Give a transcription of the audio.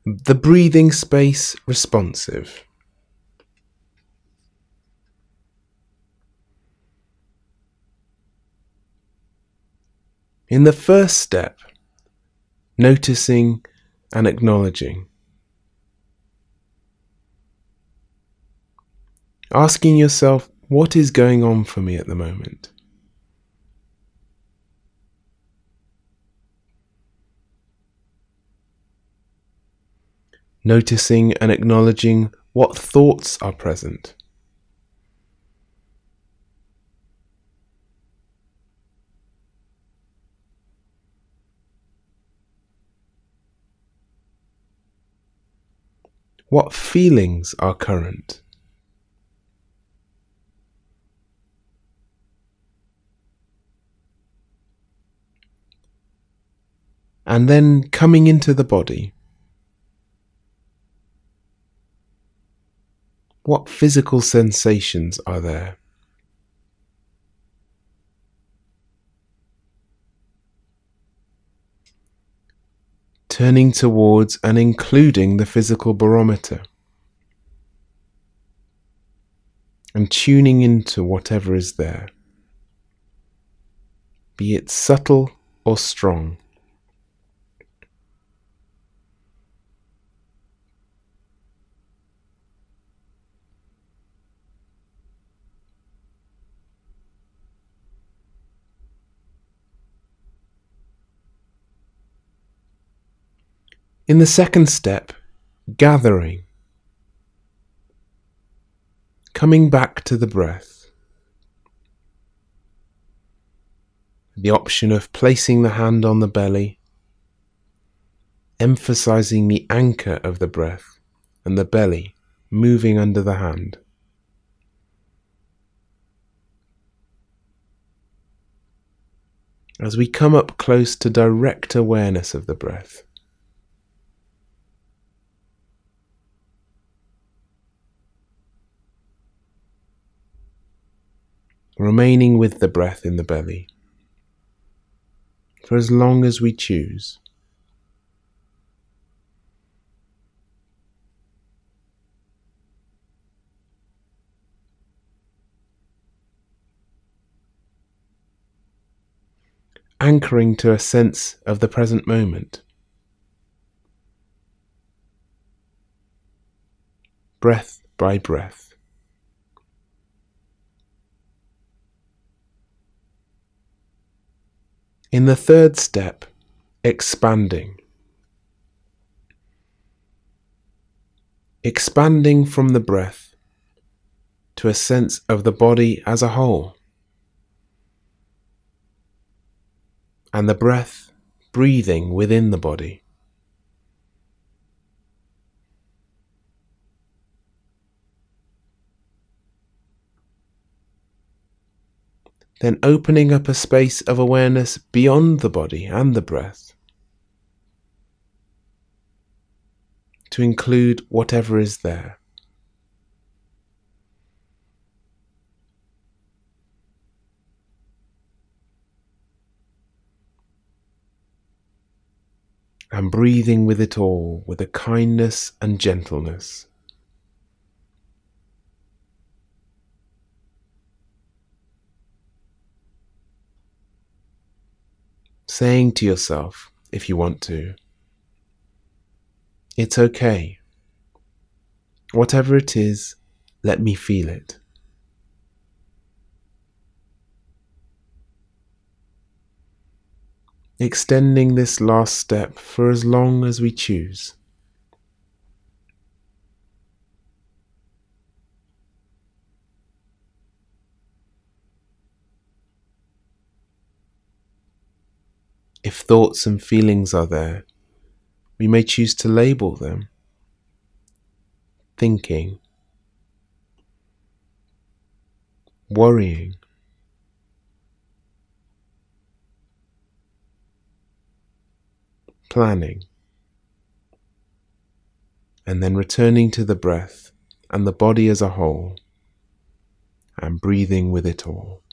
The breathing space responsive. In the first step, noticing and acknowledging. Asking yourself, what is going on for me at the moment? Noticing and acknowledging what thoughts are present. What feelings are current? And then coming into the body. What physical sensations are there? Turning towards and including the physical barometer. And tuning into whatever is there. Be it subtle or strong. In the second step, gathering. Coming back to the breath. The option of placing the hand on the belly, emphasizing the anchor of the breath and the belly moving under the hand. As we come up close to direct awareness of the breath. Remaining with the breath in the belly for as long as we choose. Anchoring to a sense of the present moment. Breath by breath. In the third step, expanding. Expanding from the breath to a sense of the body as a whole. And the breath breathing within the body. Then opening up a space of awareness beyond the body and the breath to include whatever is there. And breathing with it all with a kindness and gentleness. Saying to yourself, if you want to, it's okay. Whatever it is, let me feel it. Extending this last step for as long as we choose. If thoughts and feelings are there, we may choose to label them. Thinking, worrying, planning, and then returning to the breath and the body as a whole, and breathing with it all.